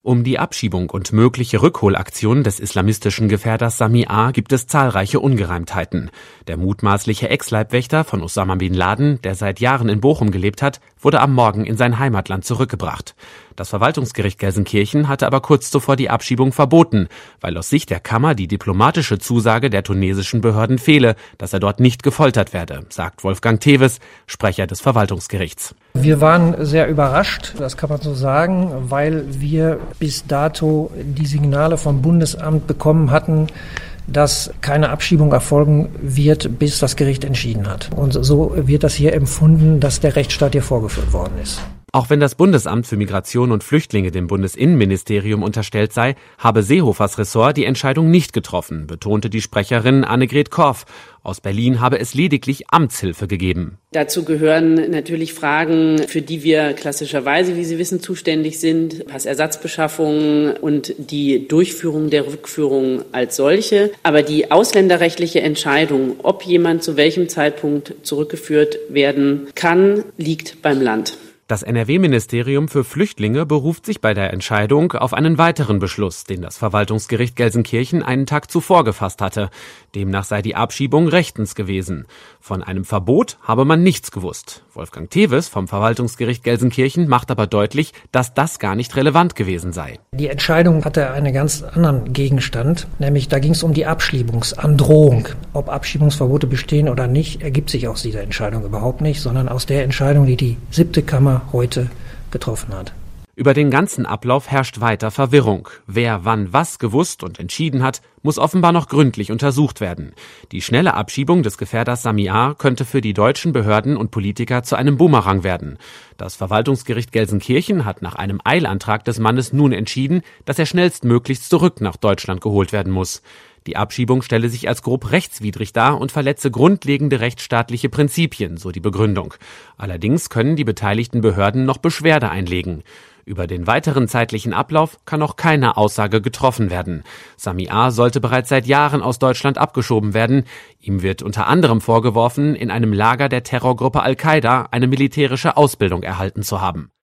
Um die Abschiebung und mögliche Rückholaktion des islamistischen Gefährders Sami A. gibt es zahlreiche Ungereimtheiten. Der mutmaßliche Ex-Leibwächter von Osama bin Laden, der seit Jahren in Bochum gelebt hat, wurde am Morgen in sein Heimatland zurückgebracht. Das Verwaltungsgericht Gelsenkirchen hatte aber kurz zuvor die Abschiebung verboten, weil aus Sicht der Kammer die diplomatische Zusage der tunesischen Behörden fehle, dass er dort nicht gefoltert werde, sagt Wolfgang Teves, Sprecher des Verwaltungsgerichts. Wir waren sehr überrascht, das kann man so sagen, weil wir bis dato die Signale vom Bundesamt bekommen hatten, dass keine Abschiebung erfolgen wird, bis das Gericht entschieden hat. Und so wird das hier empfunden, dass der Rechtsstaat hier vorgeführt worden ist. Auch wenn das Bundesamt für Migration und Flüchtlinge dem Bundesinnenministerium unterstellt sei, habe Seehofers Ressort die Entscheidung nicht getroffen, betonte die Sprecherin Annegret Korff. Aus Berlin habe es lediglich Amtshilfe gegeben. Dazu gehören natürlich Fragen, für die wir klassischerweise, wie Sie wissen, zuständig sind. Passersatzbeschaffung und die Durchführung der Rückführung als solche. Aber die ausländerrechtliche Entscheidung, ob jemand zu welchem Zeitpunkt zurückgeführt werden kann, liegt beim Land. Das NRW-Ministerium für Flüchtlinge beruft sich bei der Entscheidung auf einen weiteren Beschluss, den das Verwaltungsgericht Gelsenkirchen einen Tag zuvor gefasst hatte. Demnach sei die Abschiebung rechtens gewesen. Von einem Verbot habe man nichts gewusst. Wolfgang Teves vom Verwaltungsgericht Gelsenkirchen macht aber deutlich, dass das gar nicht relevant gewesen sei. Die Entscheidung hatte einen ganz anderen Gegenstand, nämlich da ging es um die Abschiebungsandrohung. Ob Abschiebungsverbote bestehen oder nicht, ergibt sich aus dieser Entscheidung überhaupt nicht, sondern aus der Entscheidung, die die 7. Kammer heute getroffen hat. Über den ganzen Ablauf herrscht weiter Verwirrung. Wer wann was gewusst und entschieden hat, muss offenbar noch gründlich untersucht werden. Die schnelle Abschiebung des Gefährders Sami A. könnte für die deutschen Behörden und Politiker zu einem Bumerang werden. Das Verwaltungsgericht Gelsenkirchen hat nach einem Eilantrag des Mannes nun entschieden, dass er schnellstmöglichst zurück nach Deutschland geholt werden muss. Die Abschiebung stelle sich als grob rechtswidrig dar und verletze grundlegende rechtsstaatliche Prinzipien, so die Begründung. Allerdings können die beteiligten Behörden noch Beschwerde einlegen. Über den weiteren zeitlichen Ablauf kann noch keine Aussage getroffen werden. Sami A. sollte bereits seit Jahren aus Deutschland abgeschoben werden. Ihm wird unter anderem vorgeworfen, in einem Lager der Terrorgruppe Al-Qaida eine militärische Ausbildung erhalten zu haben.